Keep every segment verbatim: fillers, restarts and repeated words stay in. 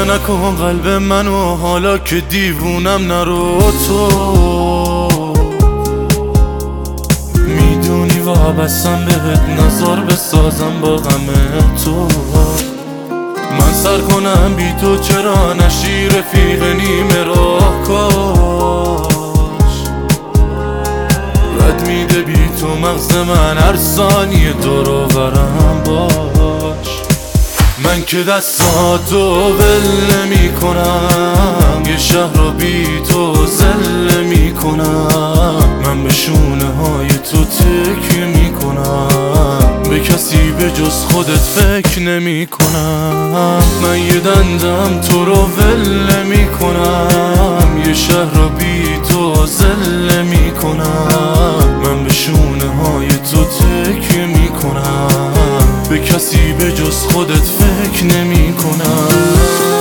خسته نکن قلب منو حالا که دیوونم نرو تو میدونی وابستم بهت نظر بسازم با غم تو من سر کنم بی تو چرا نشی رفیق نیمه راه کاش رد میده بی تو مغز من هر ثانیه دور و برم باش من که دستاتو ول نمی کنم یه شهر رو بی تو زل می کنم من به شونه های تو تکیه می کنم به کسی به جز خودت فکر نمی کنم من یه دندم تو رو ول نمی کنم یه شهر رو بی تو زل می کنم من به شونه های تو تکیه می کنم به کسی به جز خودت فکر نمی کنم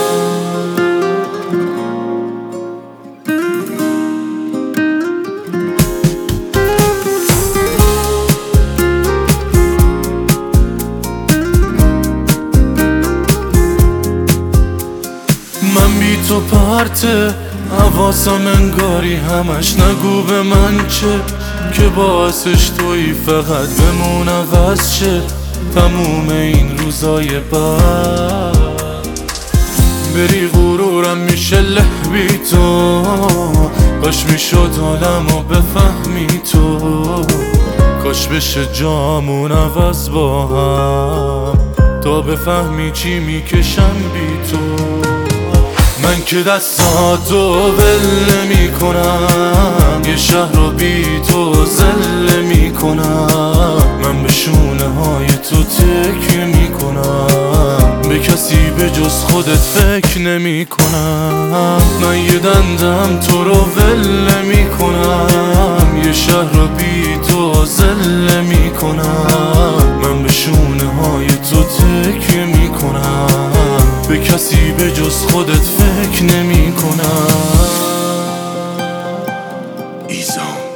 من بی تو پرته حواسم انگاری همش نگو به من چه که باعثش توی فقط بمون عوض شه تموم این روزای بعد بری غرورم میشه له بی تو کاش میشد حالمو بفهمی تو کاش بشه جامون عوض با هم تا بفهمی چی میکشم بی تو من که دستاتو ول نمی کنم یه شهر رو بی تو زل می کنم من به شونه های تو تکیه می کنم به کسی به جز خودت فکر نمی کنم من یه دندم تو رو ول نمی کنم یه شهر رو بی تو زل می کنم من به شونه های تو تکیه می کنم به کسی به جز خودت فکر نمی کنم ایزان